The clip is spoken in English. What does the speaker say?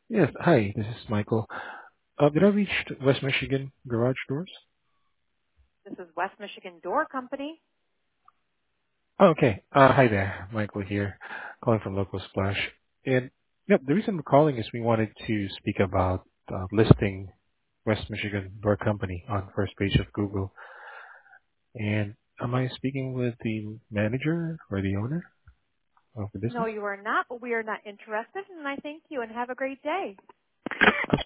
Yes. Hi, this is Michael. Did I reach West Michigan Garage Doors? This is West Michigan Door Company. Oh, okay. Hi there. Michael here, calling from Local Splash. And yep, the reason we're calling is we wanted to speak about listing West Michigan Door Company on first page of Google. And am I speaking with the manager or the owner of the No, business? you are not, but we are not interested, and I thank you and have a great day.